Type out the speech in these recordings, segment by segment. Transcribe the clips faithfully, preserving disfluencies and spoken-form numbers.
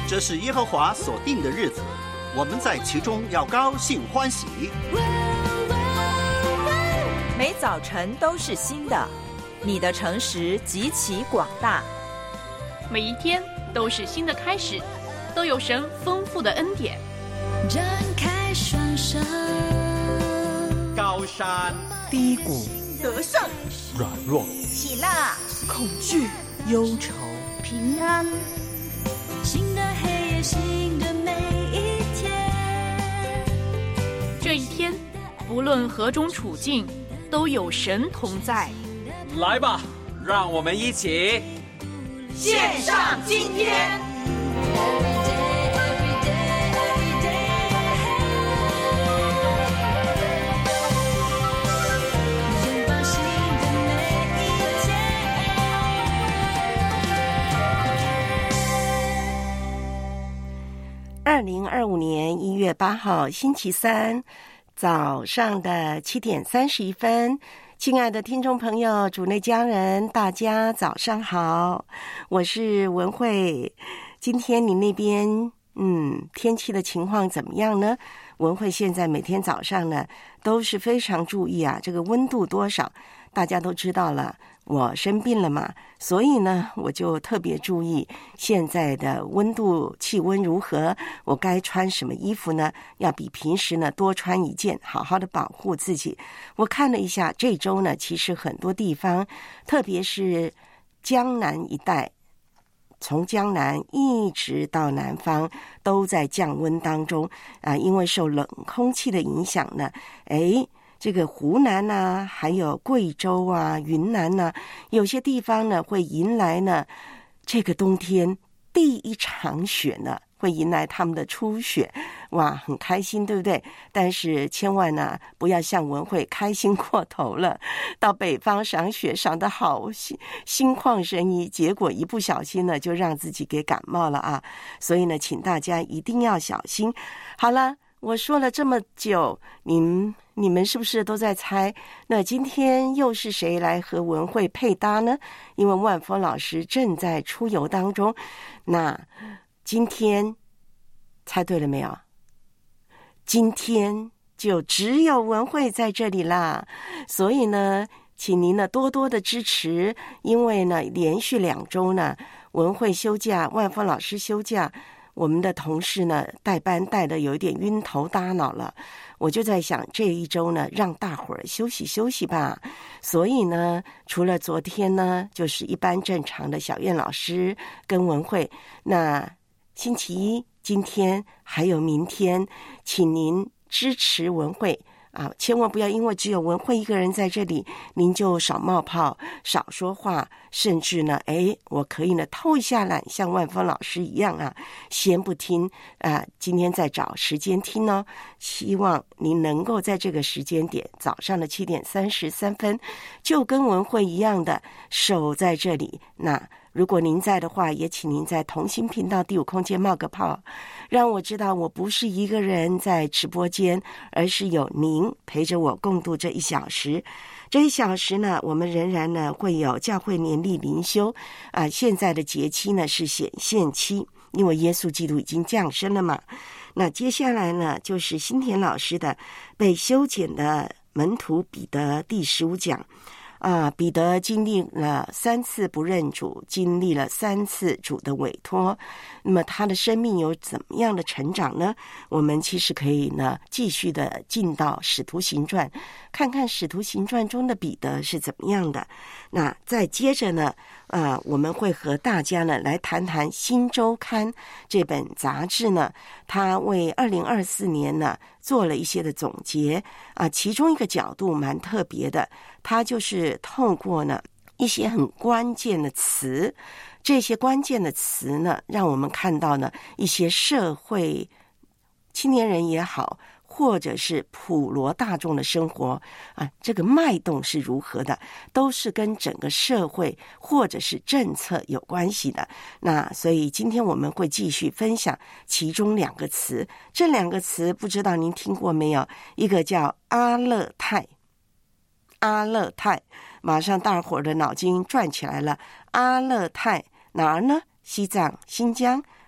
这是耶和华所定的日子，我们在其中要高兴欢喜。 每早晨都是新的，你的诚实极其广大。 每一天都是新的开始，都有神丰富的恩典。 张开双手， 高山低谷， 得胜软弱， 喜乐恐惧，忧愁， 平安，新的黑夜，新的每一天。 这一天，不论何种处境，都有神同在。 来吧，让我们一起献上今天。 二零二五年一月八号星期三早上的七点三十一分，亲爱的听众朋友，主内家人，大家早上好，我是文慧。今天你那边嗯天气的情况怎么样呢？文慧现在每天早上呢都是非常注意啊，这个温度多少，大家都知道了。我生病了嘛，所以呢我就特别注意现在的温度气温如何，我该穿什么衣服呢？要比平时呢多穿一件，好好的保护自己。我看了一下这周呢，其实很多地方，特别是江南一带，从江南一直到南方都在降温当中啊、呃，因为受冷空气的影响呢，诶这个湖南啊，还有贵州啊、云南啊，有些地方呢会迎来呢这个冬天第一场雪呢，会迎来他们的初雪，哇，很开心，对不对？但是千万呢不要像文慧开心过头了，到北方赏雪赏得好心心旷神怡，结果一不小心呢就让自己给感冒了啊！所以呢，请大家一定要小心。好了，我说了这么久，你们你们是不是都在猜？那今天又是谁来和文慧配搭呢？因为万峰老师正在出游当中。那今天猜对了没有？今天就只有文慧在这里啦。所以呢，请您呢多多的支持，因为呢连续两周呢文慧休假，万峰老师休假，我们的同事呢带班带的有一点晕头耷脑了，我就在想这一周呢让大伙儿休息休息吧。所以呢除了昨天呢就是一般正常的小燕老师跟文慧，那星期一今天还有明天，请您支持文慧啊，千万不要因为只有文慧一个人在这里，您就少冒泡，少说话，甚至呢，哎，我可以呢偷一下懒，像万峰老师一样啊，先不听啊，今天再找时间听哦。希望您能够在这个时间点，早上的七点三十三分，就跟文慧一样的守在这里。那如果您在的话，也请您在同心频道第五空间冒个泡，让我知道我不是一个人在直播间，而是有您陪着我共度这一小时。这一小时呢，我们仍然呢会有教会年历灵修啊、呃，现在的节期呢是显现期，因为耶稣基督已经降生了嘛。那接下来呢就是新田老师的被修剪的门徒彼得第十五讲。啊，彼得经历了三次不认主，经历了三次主的委托，那么他的生命有怎么样的成长呢？我们其实可以呢继续的进到使徒行传，看看使徒行传中的彼得是怎么样的。那再接着呢呃，我们会和大家呢来谈谈新周刊这本杂志呢，它为二零二四年呢做了一些的总结啊，其中一个角度蛮特别的，它就是透过呢一些很关键的词，这些关键的词呢，让我们看到呢一些社会青年人也好，或者是普罗大众的生活啊，这个脉动是如何的，都是跟整个社会或者是政策有关系的。那所以今天我们会继续分享其中两个词，这两个词不知道您听过没有？一个叫阿勒泰，阿勒泰，马上大伙儿的脑筋转起来了。阿勒泰哪儿呢？西藏、新疆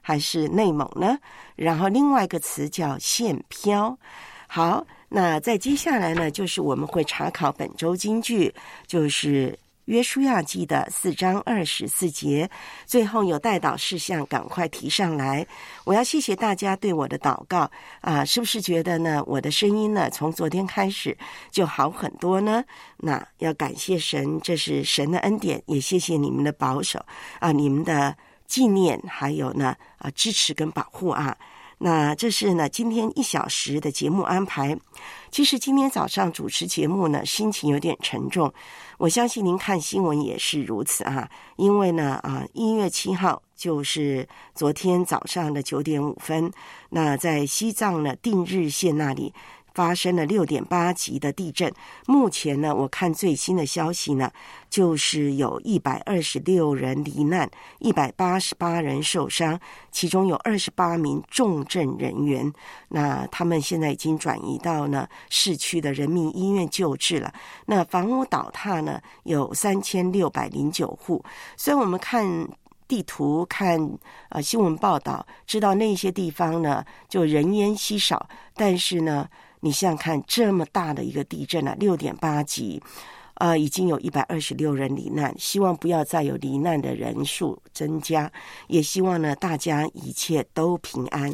还是内蒙呢？然后另外一个词叫现飘。好，那在接下来呢，就是我们会查考本周金句，就是约书亚记的四章二十四节，最后有代祷事项，赶快提上来。我要谢谢大家对我的祷告啊，是不是觉得呢，我的声音呢，从昨天开始就好很多呢？那要感谢神，这是神的恩典，也谢谢你们的保守啊，你们的纪念，还有呢啊支持跟保护啊。那这是呢今天一小时的节目安排。其实今天早上主持节目呢，心情有点沉重，我相信您看新闻也是如此啊。因为呢啊一月七号就是昨天早上的九点五分，那在西藏呢定日县那里发生了六点八级的地震。目前呢，我看最新的消息呢，就是有一百二十六人罹难，一百八十八人受伤，其中有二十八名重症人员。那他们现在已经转移到呢市区的人民医院救治了。那房屋倒塌呢有三千六百零九户。所以我们看地图看呃新闻报道，知道那些地方呢就人烟稀少，但是呢。你想想看，这么大的一个地震啊，六点八级，呃，已经有一百二十六人罹难，希望不要再有罹难的人数增加，也希望呢大家一切都平安。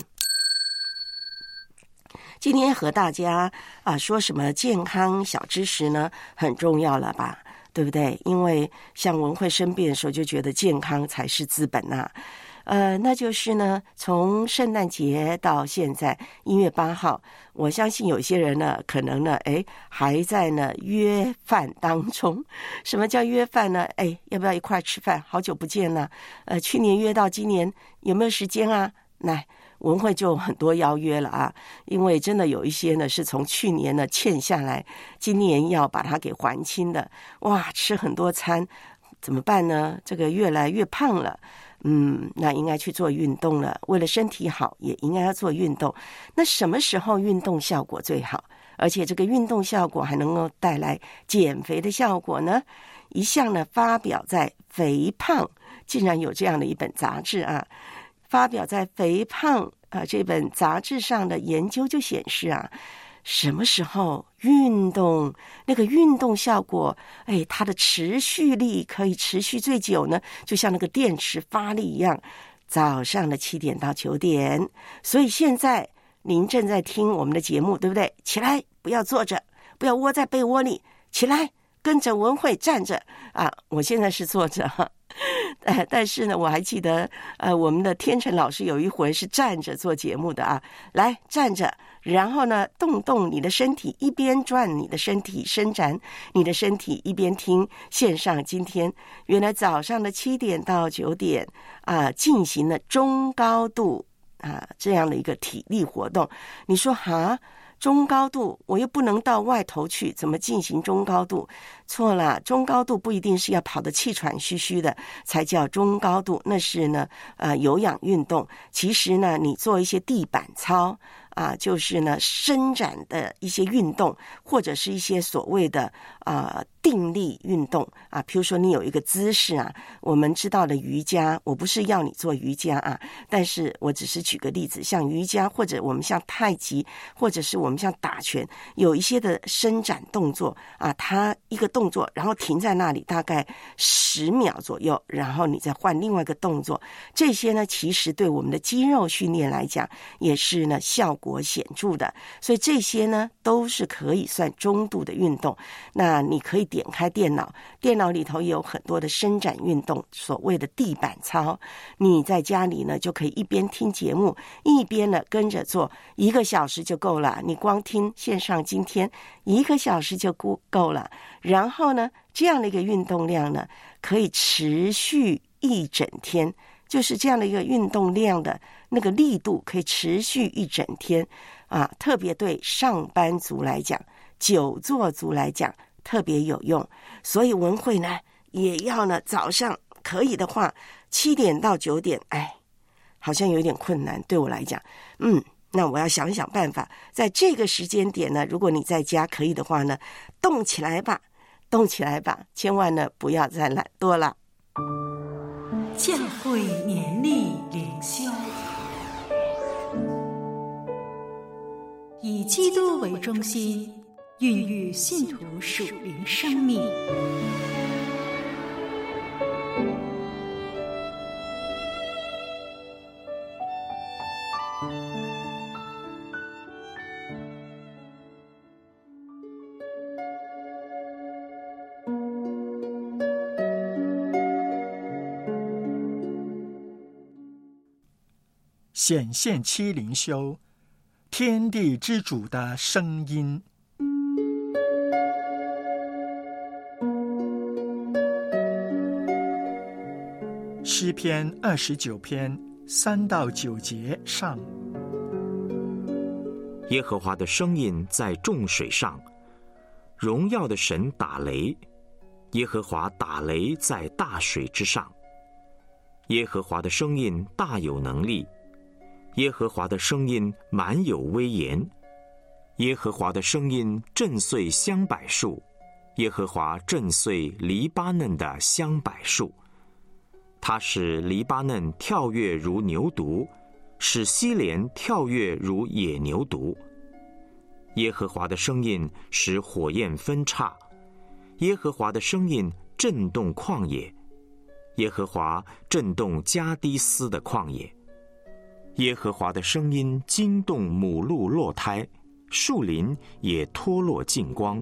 今天和大家啊、呃、说什么健康小知识呢？很重要了吧，对不对？因为像文慧生病的时候，就觉得健康才是资本啊。呃，那就是呢，从圣诞节到现在一月八号，我相信有些人呢，可能呢，哎，还在呢约饭当中。什么叫约饭呢？哎，要不要一块吃饭？好久不见了，呃，去年约到今年有没有时间啊？来，文慧就很多邀约了啊，因为真的有一些呢是从去年呢欠下来，今年要把它给还清的。哇，吃很多餐，怎么办呢？这个越来越胖了。嗯，那应该去做运动了。为了身体好，也应该要做运动。那什么时候运动效果最好？而且这个运动效果还能够带来减肥的效果呢？一项呢发表在《肥胖》，竟然有这样的一本杂志啊！发表在《肥胖》啊这本杂志上的研究就显示啊。什么时候运动，那个运动效果，哎，它的持续力可以持续最久呢？就像那个电池发力一样，早上的七点到九点。所以现在您正在听我们的节目，对不对？起来，不要坐着，不要窝在被窝里，起来，跟着文慧站着啊！我现在是坐着哈。呃，但是呢，我还记得，呃，我们的天成老师有一回是站着做节目的啊，来站着，然后呢，动动你的身体，一边转你的身体，伸展你的身体，一边听线上。今天原来早上的七点到九点啊、呃，进行了中高度啊、呃、这样的一个体力活动。你说哈？中高度我又不能到外头去，怎么进行中高度？错了，中高度不一定是要跑得气喘吁吁的才叫中高度，那是呢呃有氧运动。其实呢，你做一些地板操啊，就是呢伸展的一些运动，或者是一些所谓的啊定力运动啊，譬如说你有一个姿势啊，我们知道的瑜伽，我不是要你做瑜伽啊，但是我只是举个例子，像瑜伽或者我们像太极，或者是我们像打拳，有一些的伸展动作啊，它一个动作，然后停在那里大概十秒左右，然后你再换另外一个动作，这些呢其实对我们的肌肉训练来讲也是呢效果显著的，所以这些呢都是可以算中度的运动。那你可以点开电脑，电脑里头也有很多的伸展运动，所谓的地板操，你在家里呢就可以一边听节目，一边呢跟着做，一个小时就够了，你光听线上今天一个小时就够了。然后呢这样的一个运动量呢可以持续一整天，就是这样的一个运动量的那个力度可以持续一整天啊，特别对上班族来讲，久坐族来讲特别有用。所以文慧呢也要呢早上可以的话七点到九点，哎，好像有点困难对我来讲，嗯，那我要想想办法，在这个时间点呢，如果你在家可以的话呢，动起来吧，动起来吧，千万呢不要再懒惰了。 教会年历灵修基督为中心，孕育信徒属灵生命。 显现期灵修，天地之主的声音。诗篇二十九篇三到九节上。 耶和华的声音在众水上，荣耀的神打雷，耶和华打雷在大水之上。耶和华的声音大有能力，耶和华的声音满有威严，耶和华的声音震碎香柏树，耶和华震碎黎巴嫩的香柏树。他使黎巴嫩跳跃如牛犊，使西连跳跃如野牛犊。耶和华的声音使火焰分叉，耶和华的声音震动旷野，耶和华震动加低斯的旷野。耶和华的声音惊动母鹿落胎，树林也脱落净光。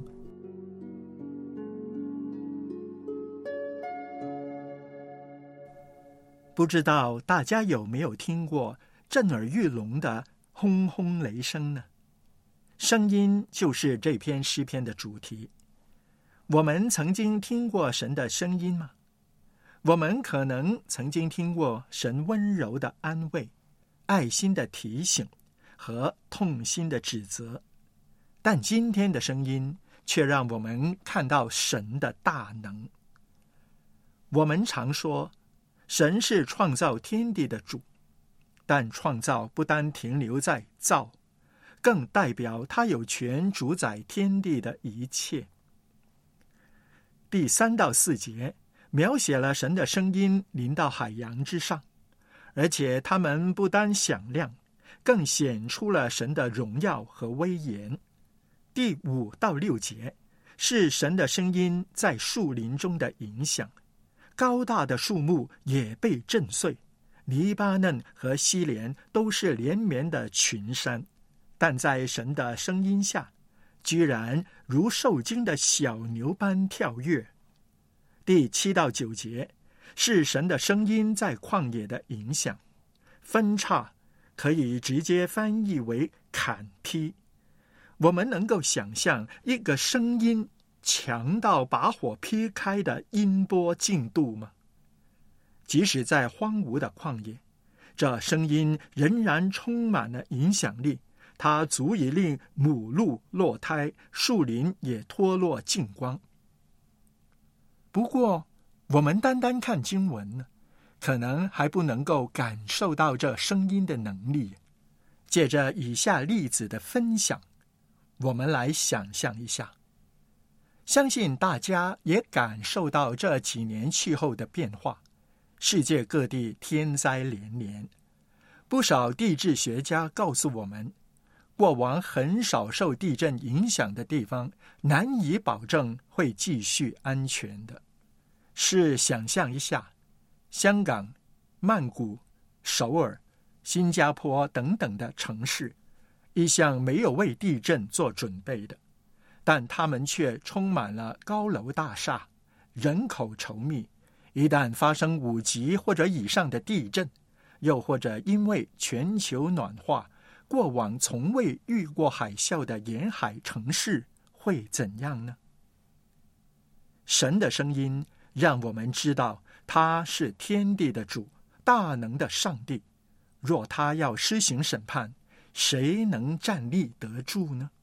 不知道大家有没有听过震耳欲聋的轰轰雷声呢？声音就是这篇诗篇的主题。我们曾经听过神的声音吗？我们可能曾经听过神温柔的安慰、爱心的提醒和痛心的指责，但今天的声音却让我们看到神的大能。我们常说神是创造天地的主，但创造不单停留在造，更代表他有权主宰天地的一切。第三到四节描写了神的声音临到海洋之上，而且他们不单响亮，更显出了神的荣耀和威严。第五到六节是神的声音在树林中的影响，高大的树木也被震碎，黎巴嫩和西连都是连绵的群山，但在神的声音下，居然如受惊的小牛般跳跃。第七到九节是神的声音在旷野的影响，分叉可以直接翻译为砍劈。我们能够想象一个声音强到把火劈开的音波进度吗？即使在荒芜的旷野，这声音仍然充满了影响力，它足以令母鹿落胎，树林也脱落净光。不过我们单单看经文呢，可能还不能够感受到这声音的能力。借着以下例子的分享，我们来想象一下。相信大家也感受到这几年气候的变化，世界各地天灾连连。不少地质学家告诉我们，过往很少受地震影响的地方，难以保证会继续安全的。试想象一下，香港、曼谷、首尔、新加坡等等的城市，一向没有为地震做准备的，但他们却充满了高楼大厦，人口稠密。一旦发生五级或者以上的地震，又或者因为全球暖化，过往从未遇过海啸的沿海城市会怎样呢？神的声音让我们知道他是天地的主，大能的上帝。若他要施行审判，谁能站立得住呢？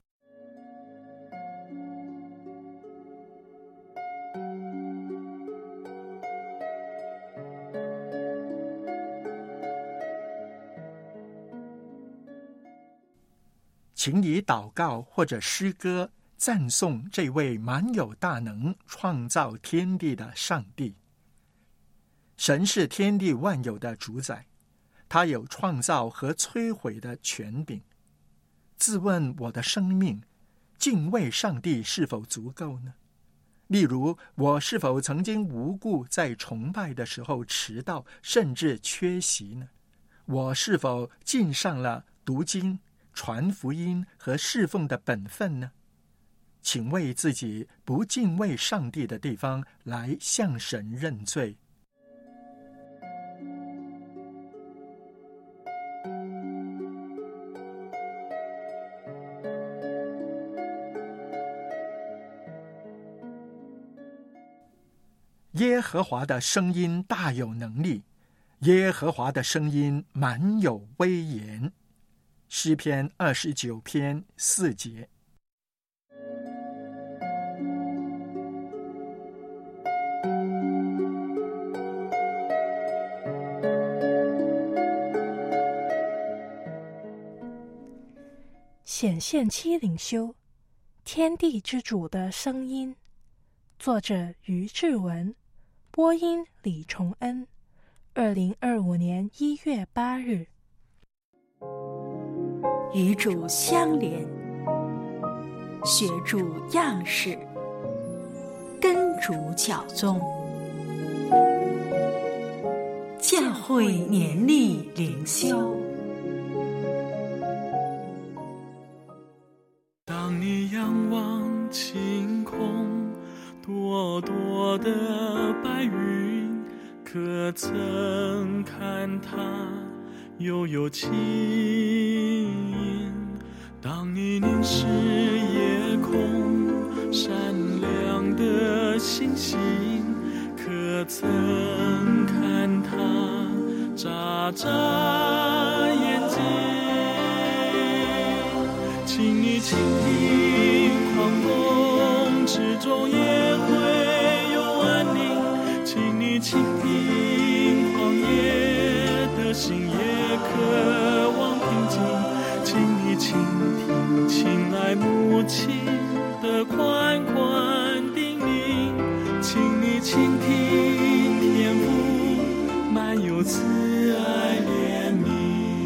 请以祷告或者诗歌赞颂这位满有大能、创造天地的上帝。神是天地万有的主宰，他有创造和摧毁的权柄。 自问我的生命敬畏上帝是否足够呢？例如，我是否曾经无故在崇拜的时候迟到，甚至缺席呢？我是否尽上了读经、传福音和侍奉的本分呢？请为自己不敬畏上帝的地方来向神认罪。耶和华的声音大有能力，耶和华的声音满有威严。诗篇二十九篇四节。 显现期领修，天地之主的声音。作者于志文，播音李崇恩。二零二五年一月八日。 与主相连，学主样式，跟主教宗。教会年历灵修。 当你仰望晴空，朵朵的白云，可曾看它悠悠轻盈？当你凝视夜空闪亮的星星，可曾看它眨眨眼睛？请你倾听狂风之中也会有安宁，请你倾听狂野的心也渴望平静，请你倾听亲爱母亲的款款叮咛，请你倾听天父满有慈爱怜悯。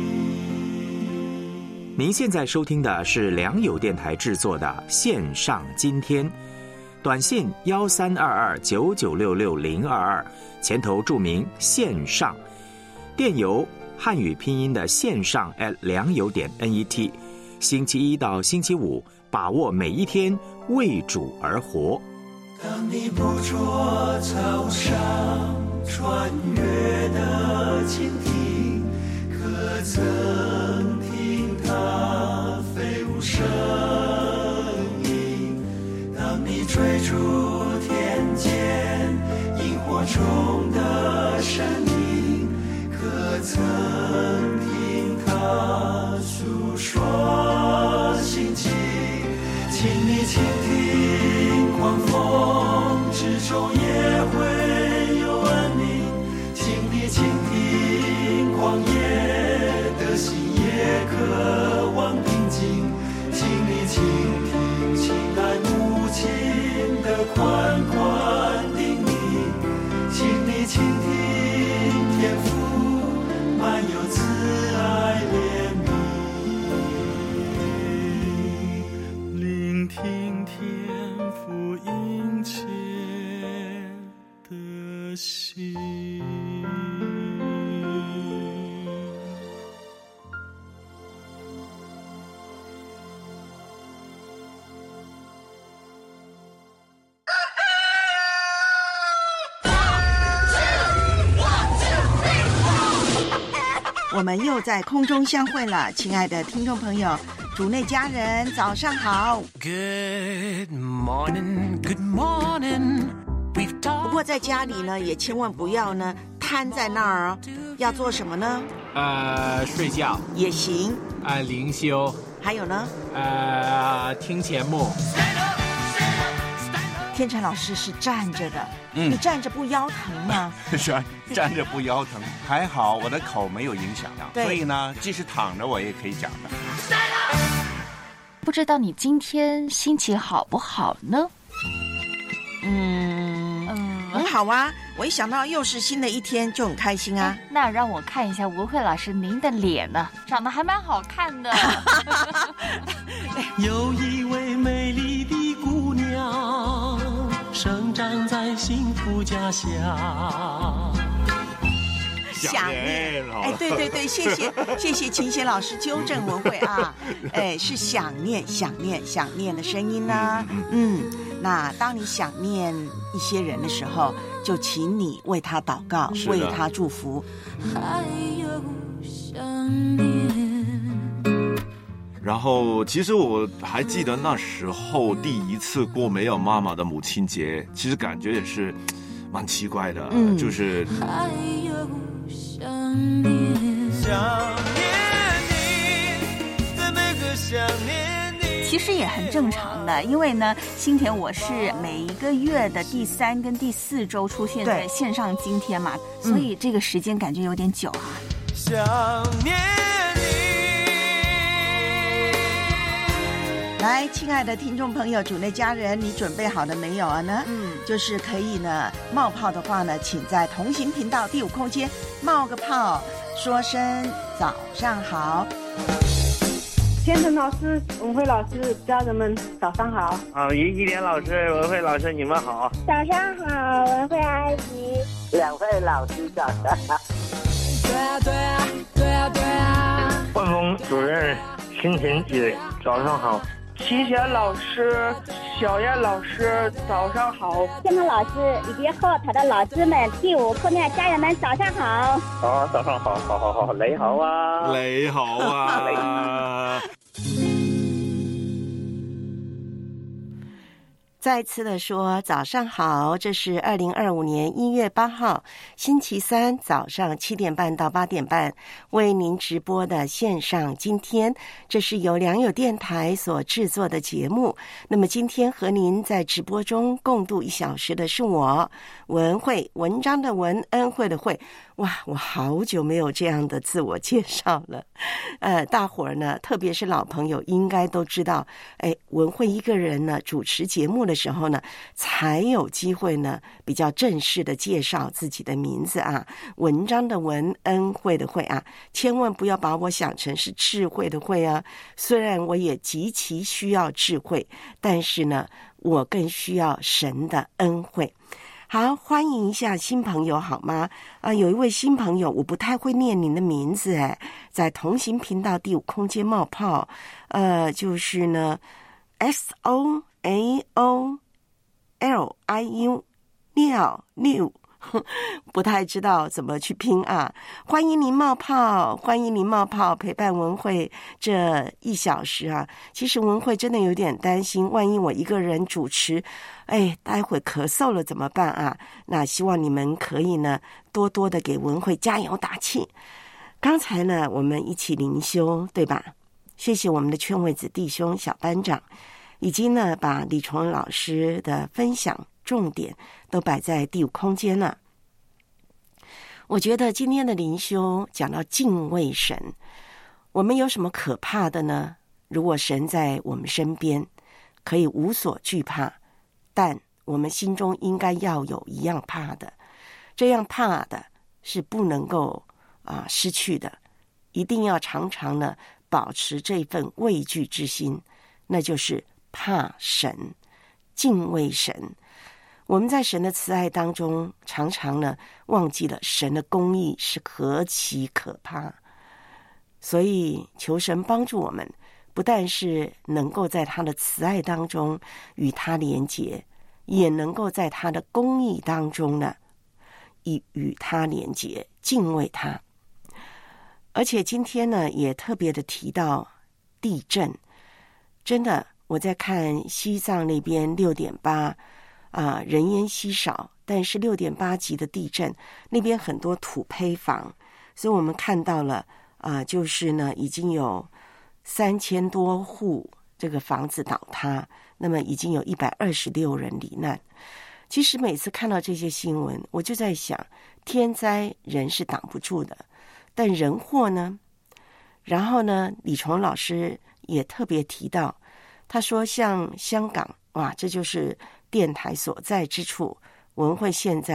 您现在收听的是良友电台制作的线上今天，短信幺三二二九九六六零二二，前头注明线上，电邮汉语拼音的线上 at 良友点 net。星期一到星期五，把握每一天，为主而活。 当你捕捉草上穿越的蜻蜓，可曾听它飞舞声音？当你追逐天间萤火虫的身影，可曾听它诉说心情？请你倾听狂风之中也会有安宁，请你倾听狂野的心也渴望平静，请你倾听亲爱母亲的款款叮咛，请你倾听天父满有慈爱怜悯，聆听天父殷切的心。 我们又在空中相会了，亲爱的听众朋友，主内家人，早上好。 Good morning, good morning. 不过在家里呢，也千万不要呢瘫在那儿哦。要做什么呢？ 呃，睡觉也行。 呃，灵修。 还有呢？ 呃，听节目。 天成老师是站着的， 嗯， 你站着不腰疼吗？ 是啊，站着不腰疼，还好我的口没有影响啊，所以呢，即使躺着我也可以讲的。 不知道你今天心情好不好呢？ 嗯嗯，很好啊。 我一想到又是新的一天就很开心啊。 那让我看一下文慧老师您的脸呢、啊，长得还蛮好看的。 有一位美丽的姑娘，生长在幸福家乡。 想念，哎，对对对，谢谢谢谢秦贤老师纠正文慧啊，哎，是想念想念想念的声音呢、啊。嗯，那当你想念一些人的时候，就请你为他祷告，为他祝福。还有想念。然后，其实我还记得那时候第一次过没有妈妈的母亲节，其实感觉也是蛮奇怪的，嗯、就是。还有想念， 想念你，在每个想念你。 其实也很正常的，因为呢，新田我是每一个月的第三跟第四周出现在线上今天嘛，所以这个时间感觉有点久啊。 想念你， 来，亲爱的听众朋友，主内家人，你准备好了没有啊？呢，嗯，就是可以呢，冒泡的话呢，请在同行频道第五空间冒个泡，说声早上好。 天成老师、文慧老师，家人们早上好。 好，于一莲老师、文慧老师，你们好。 早上好，文慧阿姨。 两位老师早上好。 对啊对啊对啊对啊。 万峰主任、新田姐，早上好。 齐贤老师、小燕老师，早上好。 天成老师以及后台的老师们，第五课面家人们，早上好。 好，早上好，好好好，你好啊， 你好啊。 再次的说早上好，这是二零二五年一月八号星期三早上七点半到八点半为您直播的线上今天，这是由良友电台所制作的节目。那么今天和您在直播中共度一小时的是我文慧，文章的文，恩惠的惠。哇，我好久没有这样的自我介绍了。呃，大伙儿呢，特别是老朋友，应该都知道，哎，文慧一个人呢主持节目的时候呢，才有机会呢比较正式的介绍自己的名字啊。文章的文，恩惠的惠啊，千万不要把我想成是智慧的慧啊。虽然我也极其需要智慧，但是呢，我更需要神的恩惠。好，欢迎一下新朋友好吗？啊、呃，有一位新朋友，我不太会念您的名字哎，在同行频道第五空间冒泡，呃，就是呢 ，S O A O L I U 六六，不太知道怎么去拼啊。欢迎您冒泡，欢迎您冒泡，陪伴文慧这一小时啊。其实文慧真的有点担心，万一我一个人主持。哎，待会咳嗽了怎么办啊？那希望你们可以呢，多多的给文慧加油打气。刚才呢，我们一起灵修，对吧？谢谢我们的劝慰子弟兄小班长，已经呢把李崇文老师的分享重点都摆在第五空间了。我觉得今天的灵修讲到敬畏神，我们有什么可怕的呢？如果神在我们身边，可以无所惧怕。但我们心中应该要有一样怕的，这样怕的是不能够啊失去的，一定要常常呢保持这份畏惧之心，那就是怕神、敬畏神。我们在神的慈爱当中，常常呢忘记了神的公义是何其可怕，所以求神帮助我们。不但是能够在他的慈爱当中与他连结，也能够在他的公义当中呢，以与他连结，敬畏他。而且今天呢，也特别的提到地震。真的，我在看西藏那边六点八啊，人烟稀少，但是六点八级的地震，那边很多土坯房，所以我们看到了啊，就是呢，已经有三千多户这个房子倒塌，那么已经有一百二十六人罹难。其实每次看到这些新闻，我就在想，天灾人是挡不住的，但人祸呢？然后呢，李崇老师也特别提到，他说像香港，哇，这就是电台所在之处。文慧现在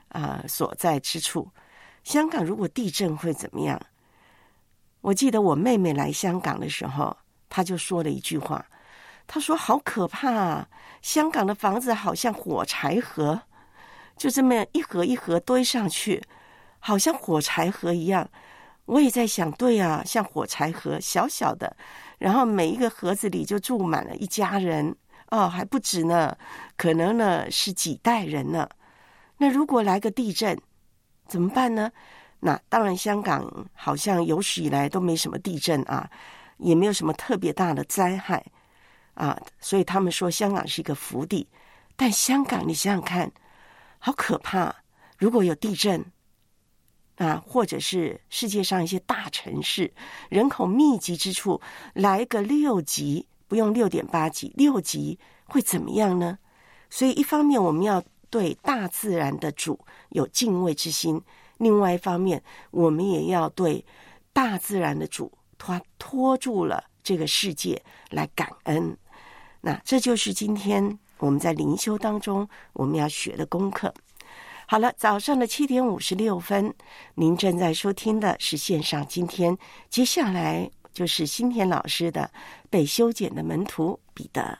啊、呃、所在之处。香港如果地震会怎么样？我记得我妹妹来香港的时候，她就说了一句话，她说好可怕啊，香港的房子好像火柴盒，就这么一盒一盒堆上去，好像火柴盒一样。我也在想，对啊，像火柴盒，小小的，然后每一个盒子里就住满了一家人，哦，还不止呢，可能呢是几代人呢。那如果来个地震怎么办呢？那当然香港好像有史以来都没什么地震啊，也没有什么特别大的灾害啊，所以他们说香港是一个福地。但香港你想想看，好可怕，如果有地震啊，或者是世界上一些大城市人口密集之处来个六级，不用六点八级，六级会怎么样呢？所以一方面我们要对大自然的主有敬畏之心，另外一方面我们也要对大自然的主他托住了这个世界来感恩。那这就是今天我们在灵修当中我们要学的功课。好了，早上的七点五十六分，您正在收听的是线上今天，接下来就是新田老师的被修剪的门徒彼得。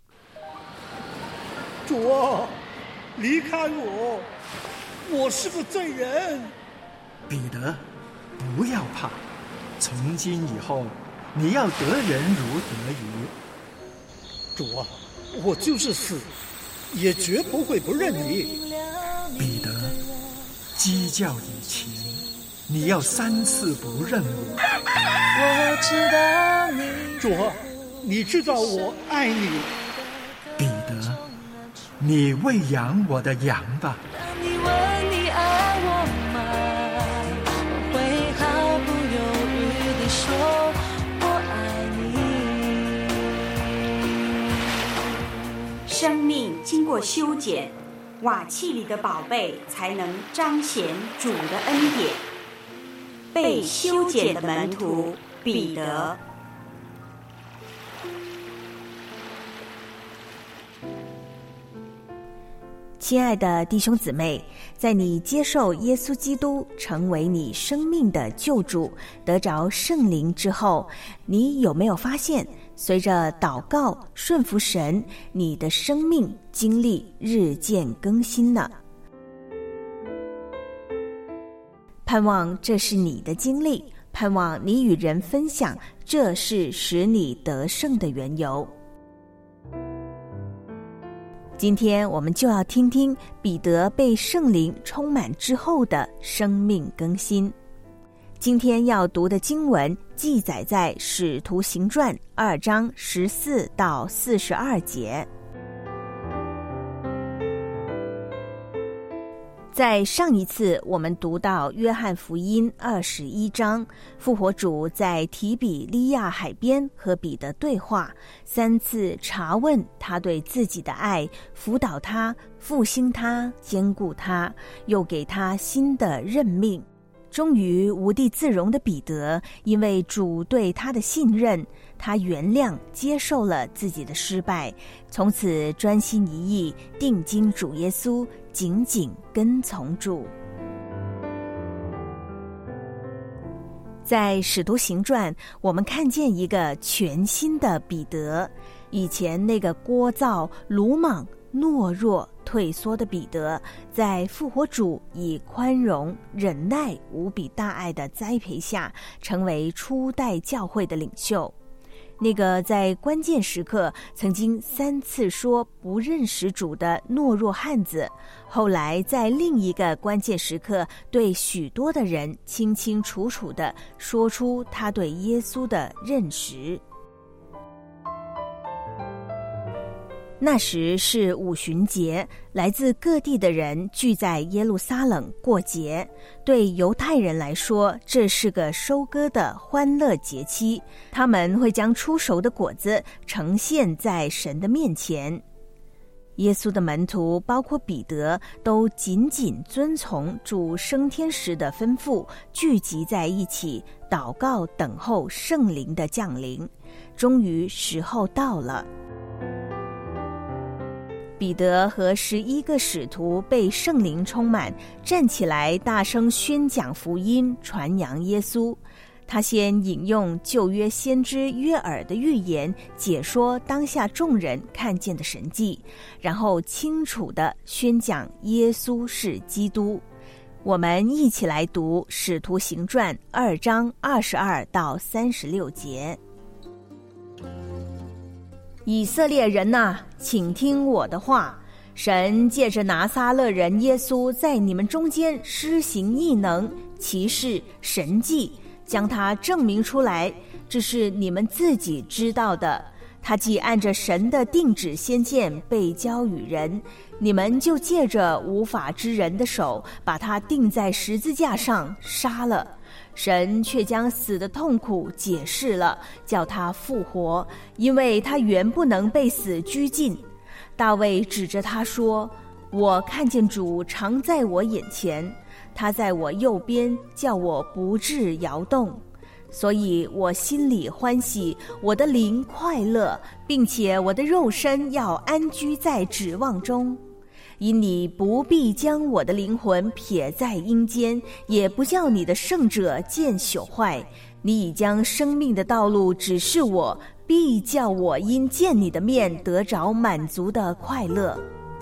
主啊，离开我，我是个罪人。 彼得，不要怕，从今以后你要得人如得鱼。 主啊，我就是死也绝不会不认你。 彼得，鸡叫以前你要三次不认我。 我知道你， 主啊，你知道我爱你。 彼得，你喂养我的羊吧。 你问你爱我吗？我会毫不犹豫地说我爱你。生命经过修剪，瓦器里的宝贝才能彰显主的恩典。被修剪的门徒彼得。 亲爱的弟兄姊妹，在你接受耶稣基督成为你生命的救主，得着圣灵之后，你有没有发现，随着祷告顺服神，你的生命经历日渐更新呢？盼望这是你的经历，盼望你与人分享，这是使你得胜的缘由。今天我们就要听听彼得被圣灵充满之后的生命更新。今天要读的经文记载在《使徒行传》二章十四到四十二节。在上一次我们读到约翰福音二十一章，复活主在提比利亚海边和彼得对话，三次查问他对自己的爱，辅导他，复兴他，坚固他，又给他新的任命。终于无地自容的彼得，因为主对他的信任，他原谅接受了自己的失败，从此专心一意定睛主耶稣，紧紧跟从主。在使徒行传，我们看见一个全新的彼得。以前那个聒噪、鲁莽、懦弱、退缩的彼得，在复活主以宽容、忍耐、无比大爱的栽培下，成为初代教会的领袖。那个在关键时刻曾经三次说不认识主的懦弱汉子，后来在另一个关键时刻对许多的人清清楚楚地说出他对耶稣的认识。那时是五旬节，来自各地的人聚在耶路撒冷过节。对犹太人来说，这是个收割的欢乐节期，他们会将出熟的果子呈现在神的面前。耶稣的门徒，包括彼得，都紧紧遵从主升天时的吩咐，聚集在一起，祷告等候圣灵的降临。终于时候到了。 彼得和十一个使徒被圣灵充满，站起来大声宣讲福音，传扬耶稣。他先引用旧约先知约珥的预言，解说当下众人看见的神迹，然后清楚地宣讲耶稣是基督。我们一起来读《使徒行传》二章二十二到三十六节。以色列人哪、啊，请听我的话。神借着拿撒勒人耶稣在你们中间施行异能、奇事、神迹，将他证明出来，这是你们自己知道的。他既按着神的定旨先见被交与人，你们就借着无法之人的手，把他钉在十字架上杀了。神却将死的痛苦解释了，叫他复活，因为他原不能被死拘禁。大卫指着他说：我看见主常在我眼前，他在我右边，叫我不致摇动。所以我心里欢喜，我的灵快乐，并且我的肉身要安居在指望中。因你不必将我的灵魂撇在阴间，也不叫你的圣者见朽坏。你已将生命的道路指示我，必叫我因见你的面得着满足的快乐。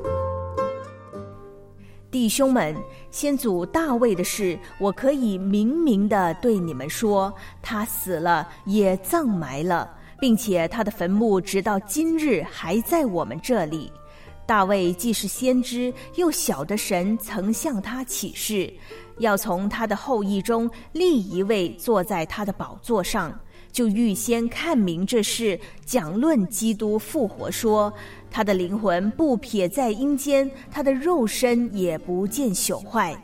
弟兄们，先祖大卫的事，我可以明明地对你们说，他死了，也葬埋了，并且他的坟墓直到今日还在我们这里。大卫既是先知，又晓得神曾向他启示，要从他的后裔中立一位坐在他的宝座上，就预先看明这事，讲论基督复活，说他的灵魂不撇在阴间，他的肉身也不见朽坏。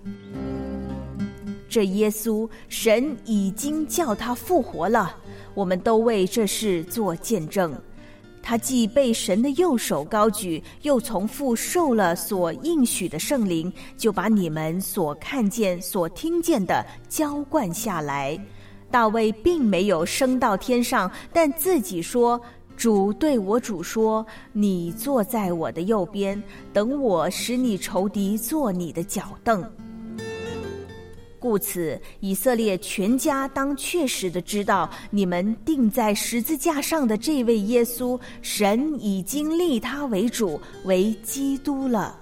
这耶稣，神已经叫他复活了，我们都为这事做见证。他既被神的右手高举，又从父受了所应许的圣灵，就把你们所看见、所听见的浇灌下来。大卫并没有升到天上，但自己说：主对我主说，你坐在我的右边，等我使你仇敌坐你的脚凳。故此，以色列全家当确实的知道，你们钉在十字架上的这位耶稣，神已经立他为主，为基督了。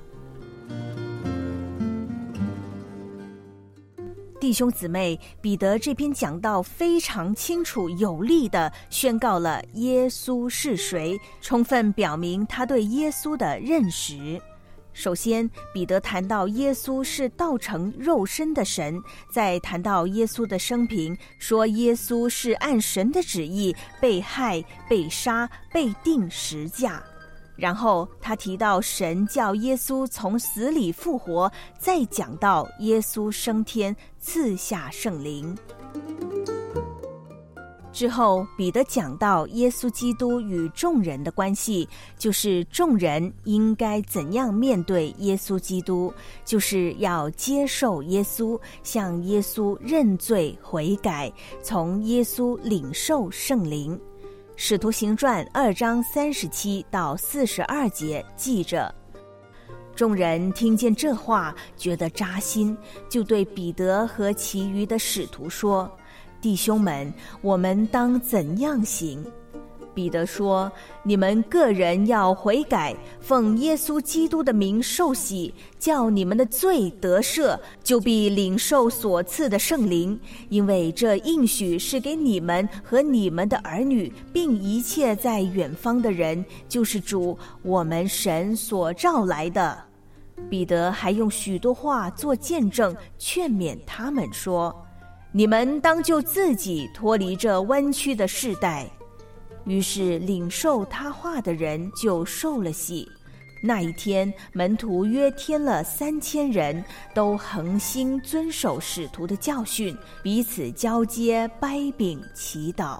弟兄姊妹，彼得这篇讲道非常清楚有力地宣告了耶稣是谁，充分表明他对耶稣的认识。首先，彼得谈到耶稣是道成肉身的神，再谈到耶稣的生平，说耶稣是按神的旨意被害、被杀、被钉十架。然后他提到神叫耶稣从死里复活，再讲到耶稣升天，赐下圣灵。之后，彼得讲到耶稣基督与众人的关系，就是众人应该怎样面对耶稣基督，就是要接受耶稣，向耶稣认罪悔改，从耶稣领受圣灵。使徒行传二章三十七到四十二节记着，众人听见这话，觉得扎心，就对彼得和其余的使徒说：弟兄们，我们当怎样行？彼得说：你们个人要悔改，奉耶稣基督的名受洗，叫你们的罪得赦，就必领受所赐的圣灵。因为这应许是给你们和你们的儿女，并一切在远方的人，就是主我们神所召来的。彼得还用许多话做见证，劝勉他们说：你们当就自己脱离这弯曲的世代。于是领受他话的人就受了洗。那一天，门徒约添了三千人，都恒心遵守使徒的教训，彼此交接，掰饼祈祷。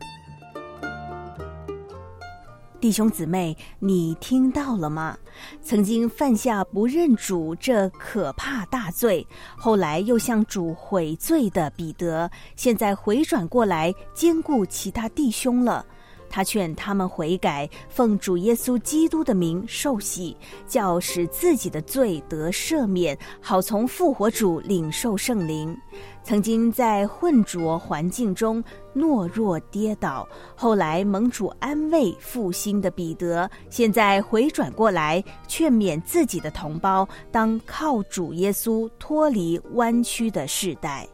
弟兄姊妹，你听到了吗？曾经犯下不认主这可怕大罪，后来又向主悔罪的彼得，现在回转过来兼顾其他弟兄了。 他劝他们悔改，奉主耶稣基督的名受洗，叫使自己的罪得赦免，好从复活主领受圣灵。曾经在混浊环境中懦弱跌倒，后来蒙主安慰复兴的彼得，现在回转过来劝勉自己的同胞，当靠主耶稣脱离弯曲的世代。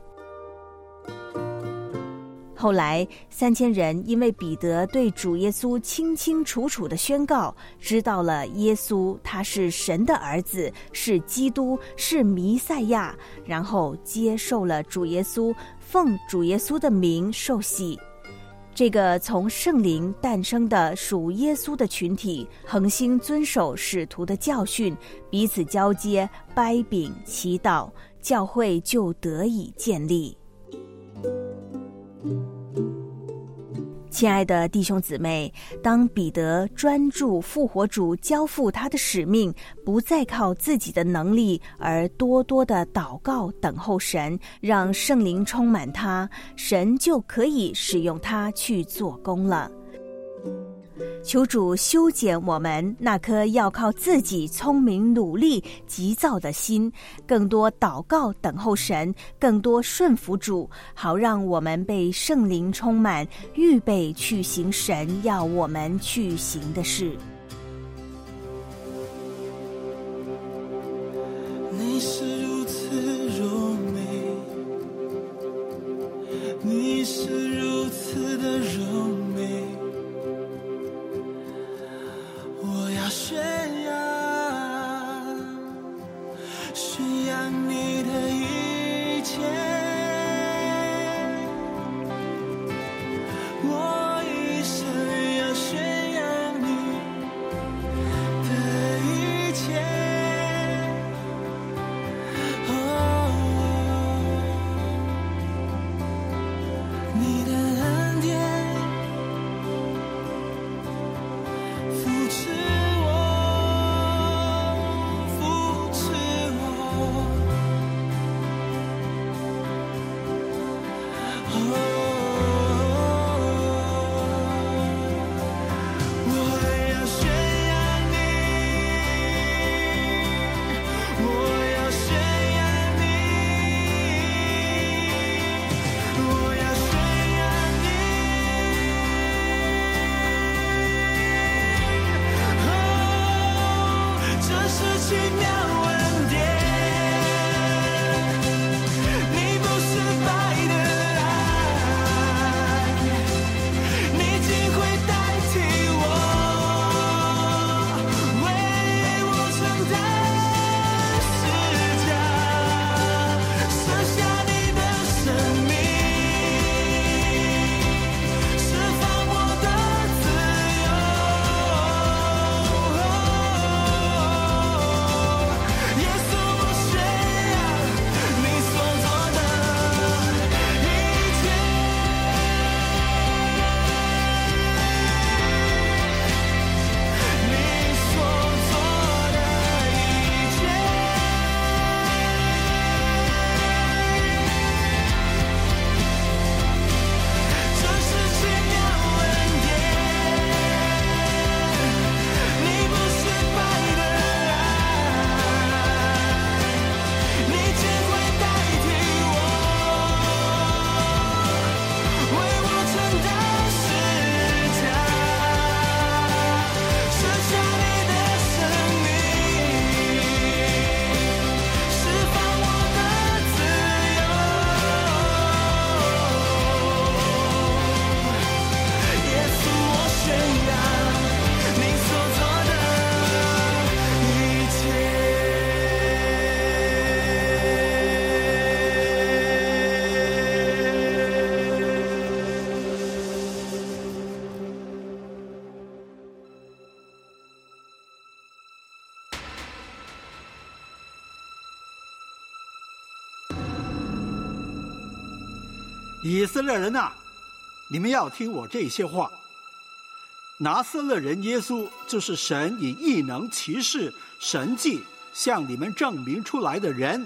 后来三千人因为彼得对主耶稣清清楚楚地宣告，知道了耶稣他是神的儿子，是基督，是弥赛亚，然后接受了主耶稣，奉主耶稣的名受洗。这个从圣灵诞生的属耶稣的群体，恒心遵守使徒的教训，彼此交接，掰饼祈祷，教会就得以建立。亲爱的弟兄姊妹，当彼得专注复活主交付他的使命，不再靠自己的能力，而多多的祷告等候神，让圣灵充满他，神就可以使用他去做工了。求主修剪我们那颗要靠自己聪明努力急躁的心，更多祷告等候神，更多顺服主，好让我们被圣灵充满，预备去行神要我们去行的事。 你是如此柔美，你是如此的柔美，我要宣扬宣扬你的一切，我一生要宣扬你的一切。哦，你的恩典扶持我，扶持我。哦，我要宣扬你，我要宣扬你，我要宣扬你。哦，这是奇妙恩典，你不是白的爱，你竟会代替我，为我承担十架，舍下你的生命，释放我的自由。耶稣，我宣扬你所做的一切，你所做的一切。这是奇妙恩典，你不是白的爱，你竟会代替我，为我承担十架，舍下你的生命，释放我的自由。耶稣，我宣扬你所做的一切。 以色列人呐、你们要听我这些话。拿撒勒人耶稣就是神以异能、奇事、神迹向你们证明出来的人。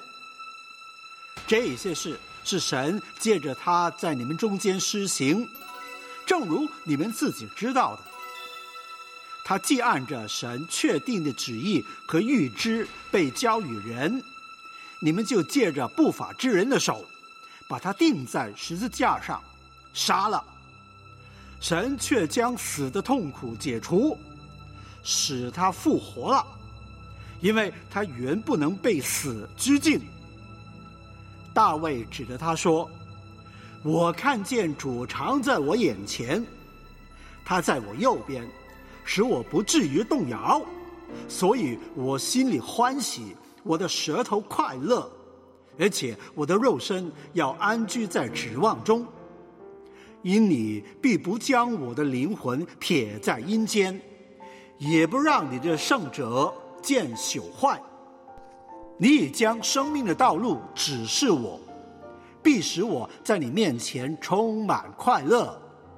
这些事是神借着他在你们中间施行， 正如你们自己知道的，他既按着神确定的旨意和预知被交与人，你们就借着不法之人的手把他钉在十字架上杀了。神却将死的痛苦解除，使他复活了，因为他原不能被死拘禁。大卫指着他说，我看见主常在我眼前，他在我右边，使我不至于动摇，所以我心里欢喜，我的舌头快乐，而且我的肉身要安居在指望中。因你必不将我的灵魂撇在阴间，也不让你的圣者见朽坏。你已将生命的道路指示我，必使我在你面前充满快乐。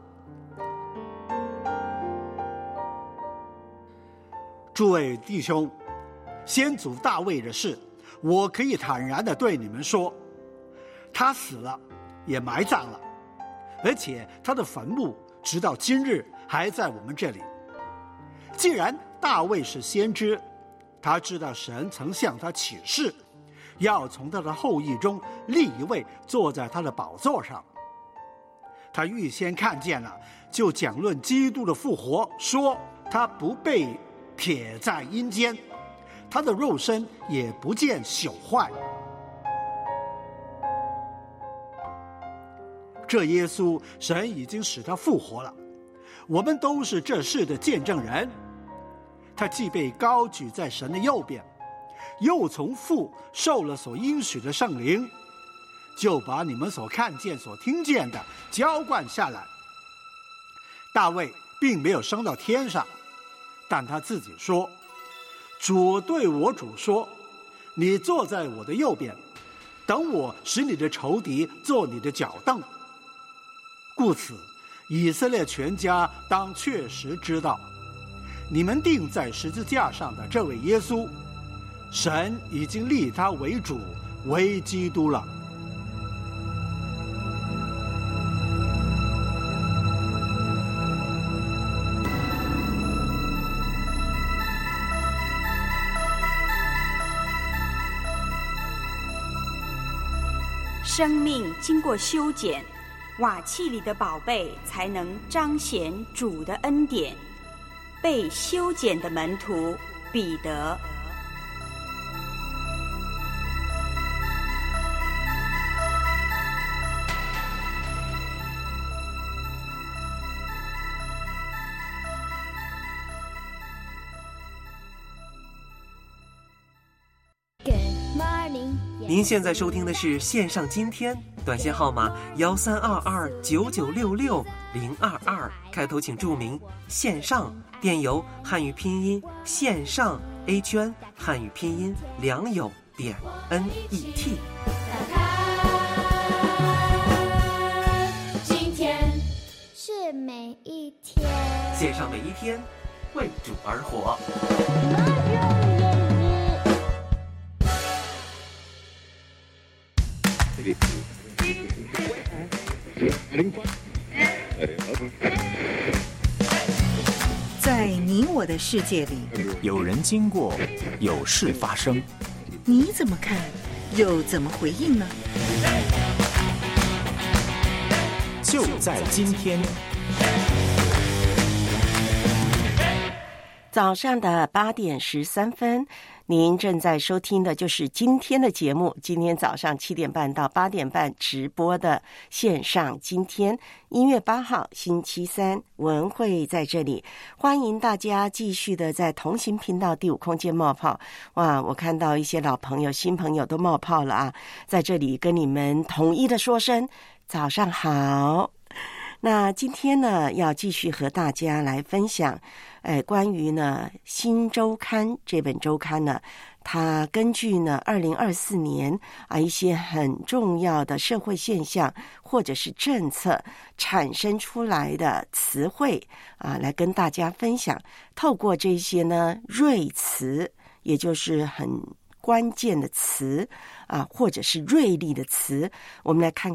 诸位弟兄，先祖大卫的事，我可以坦然地对你们说，他死了，也埋葬了，而且他的坟墓直到今日还在我们这里。既然大卫是先知，他知道神曾向他启示，要从他的后裔中立一位坐在他的宝座上。他预先看见了，就讲论基督的复活，说他不被撇在阴间，他的肉身也不见朽坏。这耶稣，神已经使他复活了，我们都是这事的见证人。他既被高举在神的右边，又从父受了所应许的圣灵，就把你们所看见所听见的浇灌下来。大卫并没有升到天上，但他自己说，主对我主说，你坐在我的右边，等我使你的仇敌做你的脚凳。故此以色列全家当确实知道，你们钉在十字架上的这位耶稣，神已经立他为主，为基督了。 生命经过修剪，瓦器里的宝贝才能彰显主的恩典。被修剪的门徒彼得。 您现在收听的是线上今天，短信号码幺三二二九九六六零二二，开头请注明线上，电邮汉语拼音线上 A 圈汉语拼音良友点 N E T。 今天是每一天， 线上每一天，为主而活。 在你我的世界里， 有人经过，有事发生， 你怎么看，又怎么回应呢？ 就在今天。 早上的八点十三分，您正在收听的就是今天的节目。今天早上七点半到八点半直播的线上今天，一月八号星期三，文慧在这里，欢迎大家继续的在同行频道第五空间冒泡。哇，我看到一些老朋友、新朋友都冒泡了啊，在这里跟你们统一的说声早上好。那今天呢，要继续和大家来分享，呃，关于呢《新周刊》这本周刊呢，它根据呢二零二四年啊一些很重要的社会现象或者是政策产生出来的词汇啊，来跟大家分享。透过这些呢锐词，也就是很关键的词啊，或者是锐利的词，我们来看看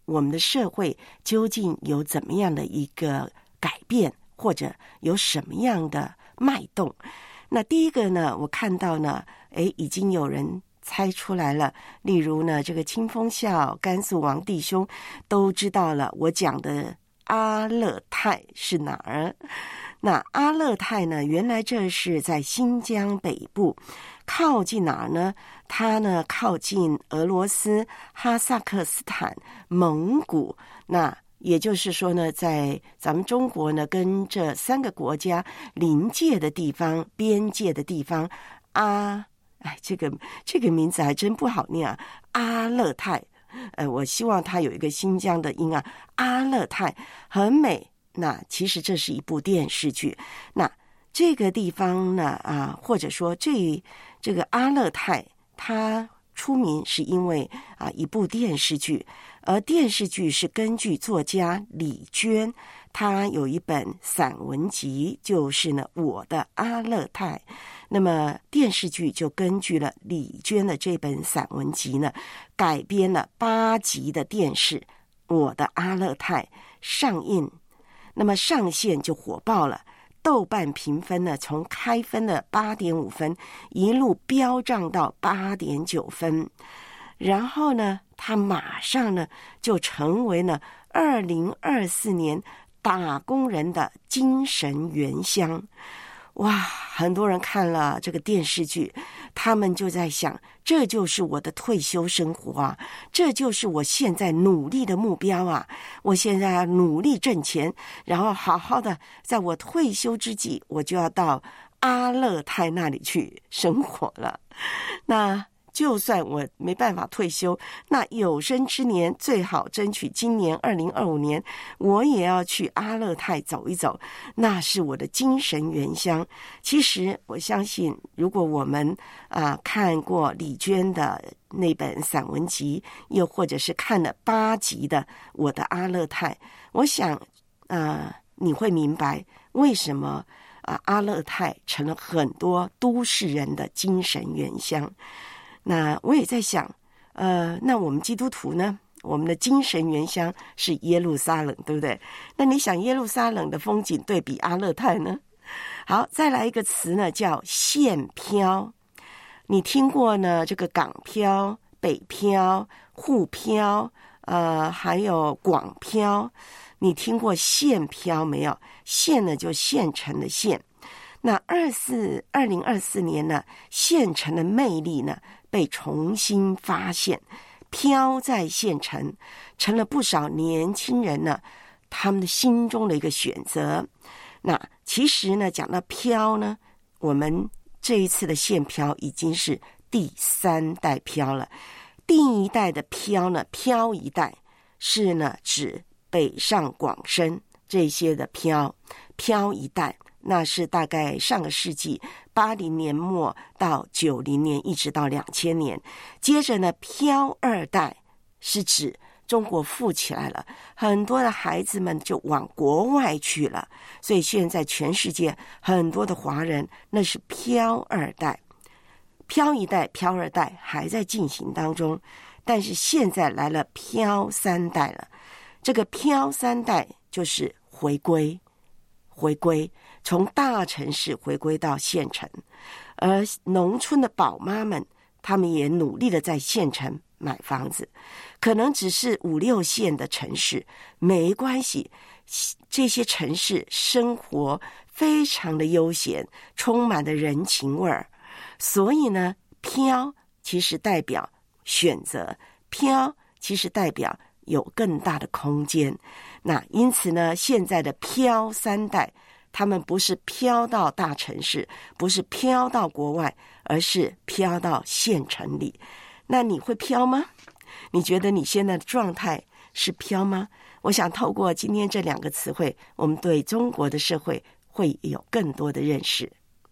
我们的社会究竟有怎么样的一个改变，或者有什么样的脉动。那第一个呢，我看到呢，诶，已经有人猜出来了，例如呢，这个清风笑、甘肃王弟兄都知道了我讲的阿勒泰是哪儿。那阿勒泰呢，原来这是在新疆北部，靠近哪儿呢？它呢靠近俄罗斯、哈萨克斯坦、蒙古。那也就是说呢，在咱们中国呢，跟这三个国家临界的地方、边界的地方，阿，哎，这个这个名字还真不好念啊，阿勒泰。呃，我希望它有一个新疆的音啊，阿勒泰很美。那其实这是一部电视剧。那这个地方呢，啊，或者说这这个阿勒泰，它出名是因为啊一部电视剧，而电视剧是根据作家李娟，她有一本散文集，就是呢我的阿勒泰。那么电视剧就根据了李娟的这本散文集呢，改编了八集的电视《我的阿勒泰》上映。那么上线就火爆了，豆瓣评分呢从开分的 八点五 分一路飙涨到 八点九 分，然后呢它马上呢就成为了二零二四年打工人的精神原乡。哇，很多人看了这个电视剧，他们就在想，这就是我的退休生活啊，这就是我现在努力的目标啊，我现在要努力挣钱，然后好好的在我退休之际，我就要到阿勒泰那里去生活了。那就算我没办法退休，那有生之年最好争取今年二零二五年我也要去阿勒泰走一走，那是我的精神原乡。其实我相信，如果我们啊、呃、看过李娟的那本散文集，又或者是看了八集的我的阿勒泰，我想呃你会明白为什么啊、呃、阿勒泰成了很多都市人的精神原乡。那我也在想，呃，那我们基督徒呢？我们的精神原乡是耶路撒冷，对不对？那你想耶路撒冷的风景对比阿勒泰呢？好，再来一个词呢，叫县漂。你听过呢？这个港漂、北漂、沪漂，呃，还有广漂，你听过县漂没有？县呢，就县城的县。那二四二零二四年呢，县城的魅力呢被重新发现，漂在县城成了不少年轻人呢他们的心中的一个选择。那其实呢，讲到漂呢，我们这一次的县漂已经是第三代漂了。第一代的漂呢，漂一代是呢指北上广深这些的漂，漂一代。那是大概上个世纪八零年末到九零年，一直到两千年。接着呢，漂二代是指中国富起来了，很多的孩子们就往国外去了，所以现在全世界很多的华人那是漂二代。漂一代、漂二代还在进行当中，但是现在来了漂三代了。这个漂三代就是回归，回归。从大城市回归到县城，而农村的宝妈们，他们也努力的在县城买房子，可能只是五六线的城市，没关系，这些城市生活非常的悠闲，充满了人情味儿。所以呢，漂其实代表选择，漂其实代表有更大的空间。那因此呢，现在的漂三代，他们不是飘到大城市，不是飘到国外，而是飘到县城里。那你会飘吗？你觉得你现在的状态是飘吗？我想透过今天这两个词汇，我们对中国的社会会有更多的认识。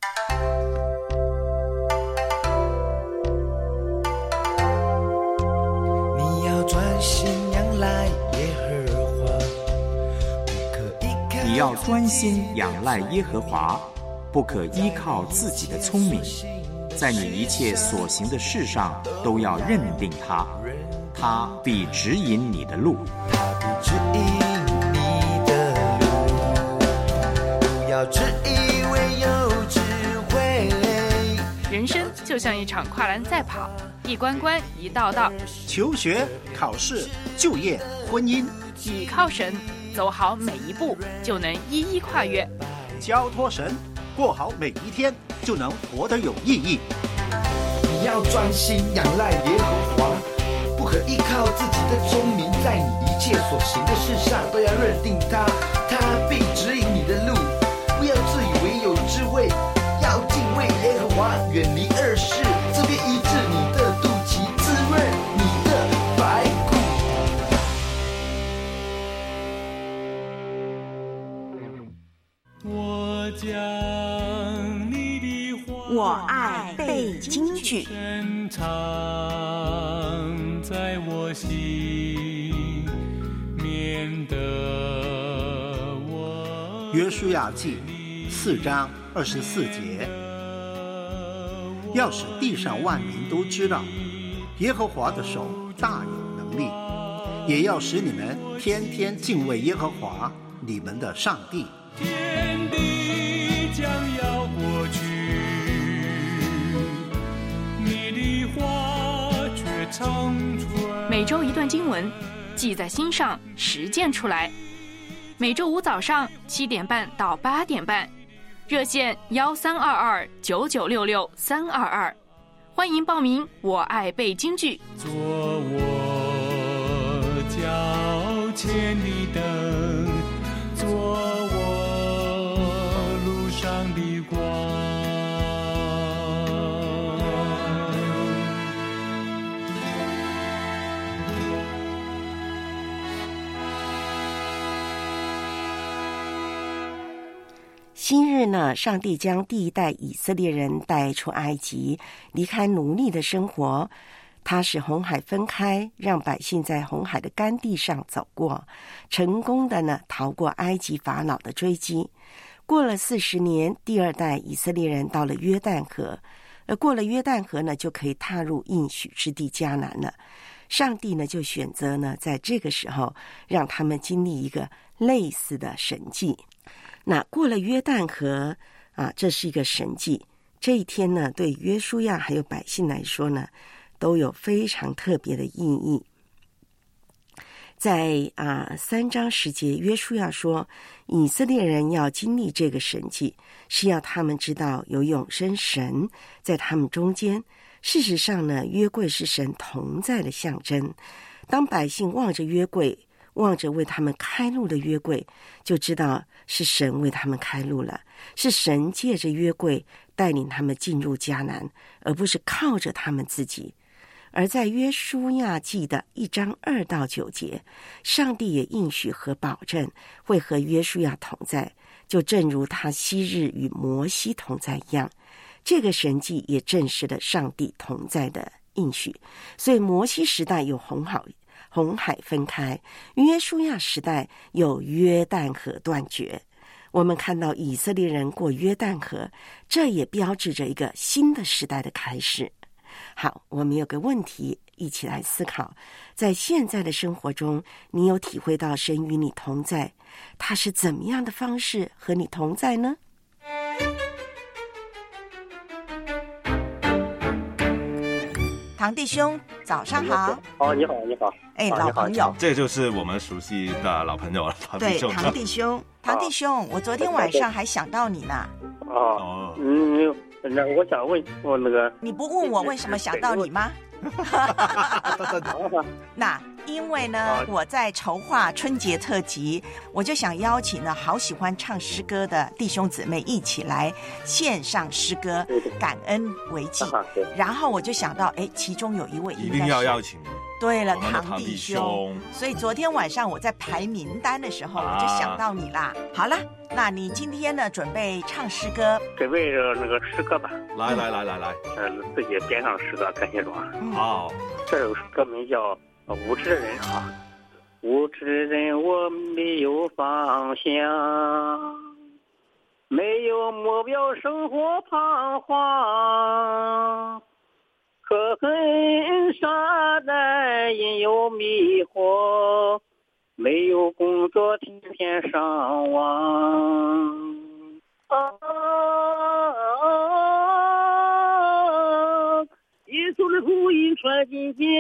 你要专心仰赖耶和华， 你要专心仰赖耶和华，不可依靠自己的聪明，在你一切所行的事上都要认定他， 他必指引你的路。 他必指引你的路，不要只以为有智慧。 人生就像一场跨栏赛跑，一关关一道道， 求学、考试、就业、婚姻， 倚靠神，走好每一步，就能一一跨越。 交托神，过好每一天，就能活得有意义。 你要专心仰赖耶和华，不可依靠自己的聪明，在你一切所行的事上都要认定他，他必指引你的路。不要自以为有智慧，要敬畏耶和华，远离恶事，这便医治你的肚脐，滋润你的白骨。 我将你的话， 我爱背京剧， 深藏在我心，免得我。 约书亚记四章二十四节，要使地上万民都知道，耶和华的手大有能力，也要使你们天天敬畏耶和华你们的上帝。 天地将要过去，你的话却长存。 每周一段经文，记在心上，实践出来。每周五早上七点半到八点半，热线幺三二二九九六六三二二，欢迎报名。我爱背京剧， 做我脚前的灯，做我路上的光。 昔日呢，上帝将第一代以色列人带出埃及，离开奴隶的生活。他使红海分开，让百姓在红海的干地上走过，成功的呢逃过埃及法老的追击。过了四十年，第二代以色列人到了约旦河，而过了约旦河呢，就可以踏入应许之地迦南了。上帝呢就选择呢在这个时候让他们经历一个类似的神迹。那过了约旦河啊，这是一个神迹。这一天呢，对约书亚还有百姓来说呢，都有非常特别的意义。在啊三章十节，约书亚说，以色列人要经历这个神迹，是要他们知道有永生神在他们中间。事实上呢，约柜是神同在的象征。当百姓望着约柜，望着为他们开路的约柜，就知道是神为他们开路了，是神借着约柜带领他们进入迦南，而不是靠着他们自己。而在约书亚记的一章二到九节，上帝也应许和保证会和约书亚同在，就正如他昔日与摩西同在一样。这个神迹也证实了上帝同在的应许。所以摩西时代有红海红海分开，约书亚时代有约旦河断绝。我们看到以色列人过约旦河，这也标志着一个新的时代的开始。好，我们有个问题一起来思考，在现在的生活中，你有体会到神与你同在，他是怎么样的方式和你同在呢？ 唐弟兄，早上好。 哦，你好，你好。 哎，老朋友， 这就是我们熟悉的老朋友了，唐弟兄。 对，唐弟兄，唐弟兄，我昨天晚上还想到你呢。 哦，嗯，那我想问我那个， 你不问我为什么想到你吗？那因为呢，我在筹划春节特辑，我就想邀请呢好喜欢唱诗歌的弟兄姊妹一起来线上诗歌，感恩为祭。然后我就想到，哎，其中有一位一定要邀请。 对了，唐弟兄。所以昨天晚上我在排名单的时候，我就想到你啦。好了，那你今天呢准备唱诗歌？ 准备着那个诗歌吧。 来来来来来， 呃，自己编上诗歌，感谢主啊。 好， 这首歌名叫《无知的人》啊。无知人，我没有方向，没有目标，生活彷徨。 可恨傻蛋因有迷惑，没有工作天天上网。啊，耶稣的福音传进监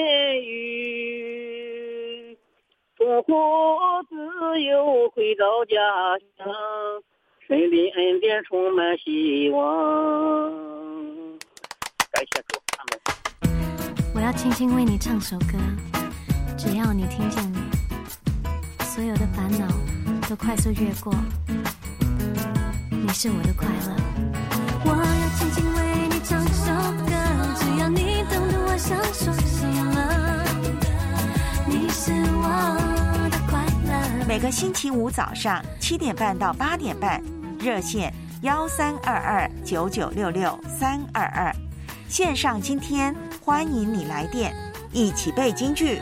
狱，重获自由回到家乡，神的恩典充满希望。感谢主，阿门。 我要轻轻为你唱首歌，只要你听见，所有的烦恼都快速越过。你是我的快乐。我要轻轻为你唱首歌，只要你懂得我想说什么。你是我的快乐。 每个星期五早上七点半到八点半，热线幺三二二九九六六三二二，线上今天欢迎你来电，一起背京剧。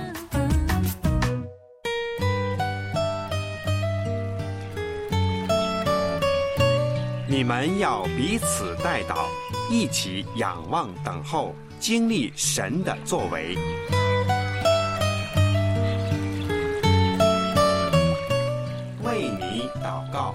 你们要彼此代祷，一起仰望等候，经历神的作为。为你祷告。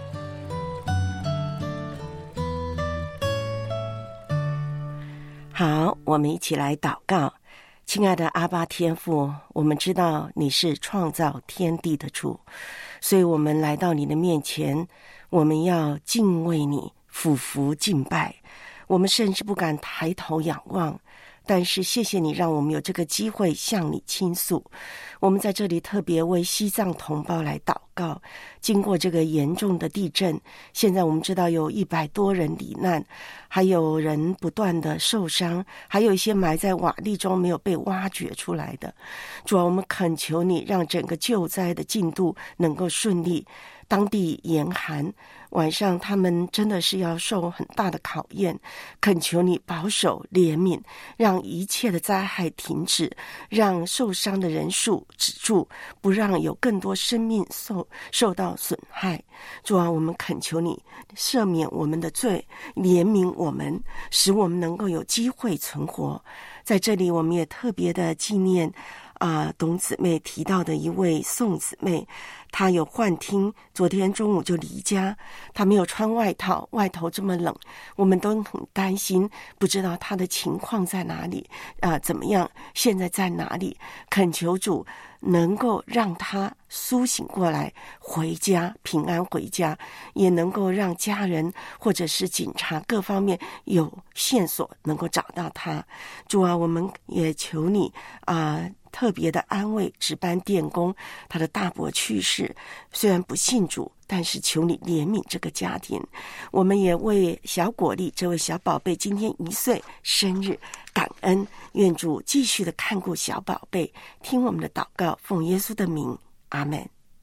好，我们一起来祷告。亲爱的阿爸天父，我们知道你是创造天地的主，所以我们来到你的面前，我们要敬畏你，俯伏敬拜，我们甚至不敢抬头仰望，但是谢谢你让我们有这个机会向你倾诉。我们在这里特别为西藏同胞来祷告，经过这个严重的地震，现在我们知道有一百多人罹难，还有人不断的受伤，还有一些埋在瓦砾中没有被挖掘出来的。主啊，我们恳求你让整个救灾的进度能够顺利。当地严寒，晚上他们真的是要受很大的考验，恳求你保守怜悯，让一切的灾害停止，让受伤的人数止住，不让有更多生命受受到损害。主啊，我们恳求你赦免我们的罪，怜悯我们，使我们能够有机会存活。在这里我们也特别的纪念啊、呃，董姊妹提到的一位宋姊妹，她有幻听，昨天中午就离家，她没有穿外套，外头这么冷，我们都很担心，不知道她的情况在哪里啊、呃，怎么样，现在在哪里？恳求主能够让她苏醒过来，回家平安回家，也能够让家人或者是警察各方面有线索能够找到她。主啊，我们也求你啊、呃特别的安慰值班电工，他的大伯去世，虽然不信主，但是求你怜悯这个家庭。我们也为小果粒这位小宝贝今天一岁生日感恩，愿主继续的看顾小宝贝，听我们的祷告，奉耶稣的名，阿们。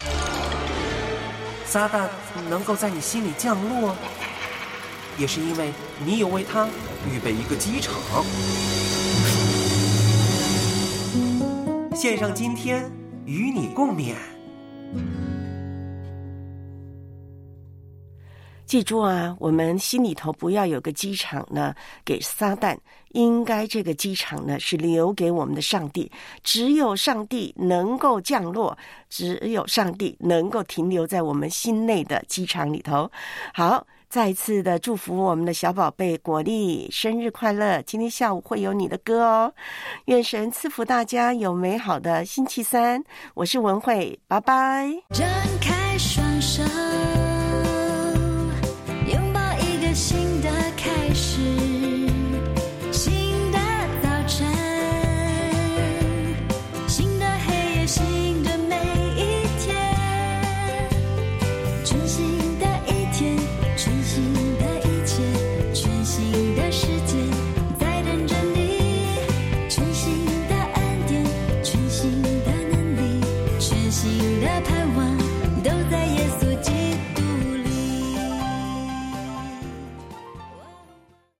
撒旦能够在你心里降落，也是因为你有为他预备一个机场。线上今天与你共勉。 记住啊，我们心里头不要有个机场呢给撒旦，应该这个机场呢是留给我们的上帝，只有上帝能够降落，只有上帝能够停留在我们心内的机场里头。好，再一次的祝福我们的小宝贝果粒生日快乐，今天下午会有你的歌哦。愿神赐福大家有美好的星期三，我是文慧，拜拜。 张开双手，拥抱一个新的开始，新的早晨，新的黑夜，新的每一天，全新的一天，全新的一切，全新的世界在等着你，全新的恩典，全新的能力，全新的盼望都在耶稣基督。